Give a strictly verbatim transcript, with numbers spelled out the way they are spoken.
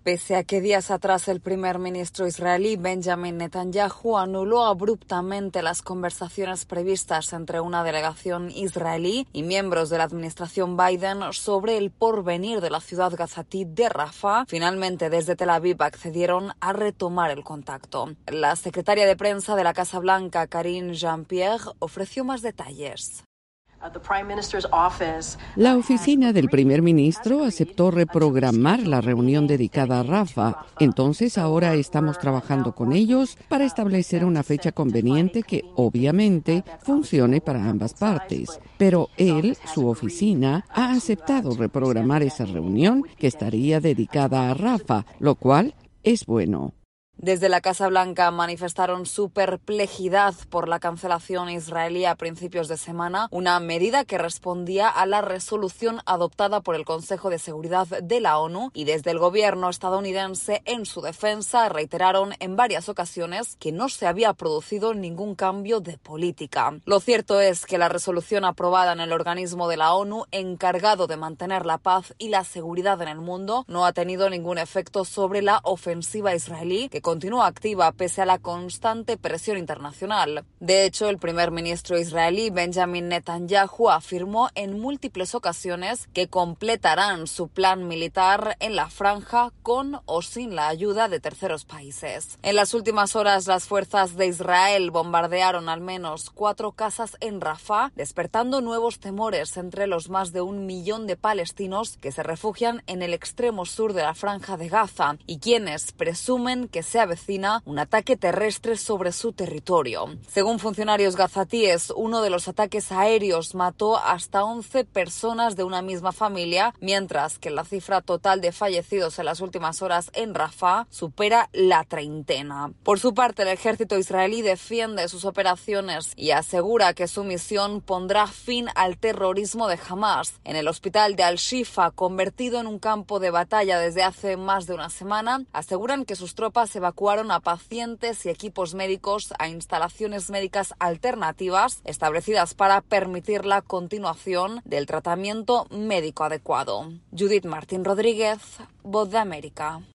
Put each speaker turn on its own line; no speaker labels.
Pese a que días atrás el primer ministro israelí Benjamin Netanyahu anuló abruptamente las conversaciones previstas entre una delegación israelí y miembros de la administración Biden sobre el porvenir de la ciudad gazatí de Rafah, finalmente desde Tel Aviv accedieron a retomar el contacto. La secretaria de prensa de la Casa Blanca, Karine Jean-Pierre, ofreció más detalles.
La oficina del primer ministro aceptó reprogramar la reunión dedicada a Rafah. Entonces ahora estamos trabajando con ellos para establecer una fecha conveniente que, obviamente, funcione para ambas partes. Pero él, su oficina, ha aceptado reprogramar esa reunión que estaría dedicada a Rafah, lo cual es bueno.
Desde la Casa Blanca manifestaron su perplejidad por la cancelación israelí a principios de semana, una medida que respondía a la resolución adoptada por el Consejo de Seguridad de la ONU, y desde el gobierno estadounidense, en su defensa, reiteraron en varias ocasiones que no se había producido ningún cambio de política. Lo cierto es que la resolución aprobada en el organismo de la ONU encargado de mantener la paz y la seguridad en el mundo no ha tenido ningún efecto sobre la ofensiva israelí, que continúa activa pese a la constante presión internacional. De hecho, el primer ministro israelí Benjamin Netanyahu afirmó en múltiples ocasiones que completarán su plan militar en la franja con o sin la ayuda de terceros países. En las últimas horas, las fuerzas de Israel bombardearon al menos cuatro casas en Rafah, despertando nuevos temores entre los más de un millón de palestinos que se refugian en el extremo sur de la franja de Gaza y quienes presumen que se avecina un ataque terrestre sobre su territorio. Según funcionarios gazatíes, uno de los ataques aéreos mató hasta once personas de una misma familia, mientras que la cifra total de fallecidos en las últimas horas en Rafah supera la treintena. Por su parte, el ejército israelí defiende sus operaciones y asegura que su misión pondrá fin al terrorismo de Hamas. En el hospital de Al-Shifa, convertido en un campo de batalla desde hace más de una semana, aseguran que sus tropas evacuaron a pacientes y equipos médicos a instalaciones médicas alternativas establecidas para permitir la continuación del tratamiento médico adecuado. Judith Martín Rodríguez, Voz de América.